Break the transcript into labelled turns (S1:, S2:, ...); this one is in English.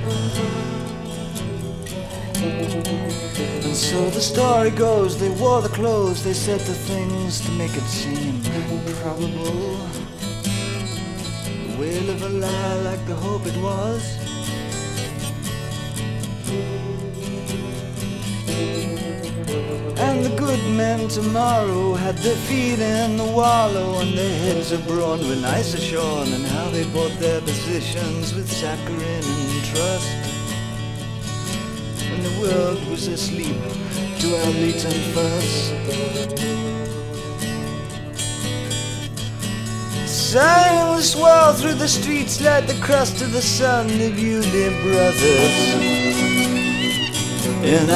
S1: And so the story goes, they wore the clothes, they said the things to make it seem probable. The way live a lie like the hope it was. And the good men tomorrow had their feet in the wallow, and their heads abroad were nicer shorn, and how they bought their positions with saccharine and trust. When the world was asleep to our latent fuss. Silence swirl through the streets like the crust of the sun of you, dear brothers. And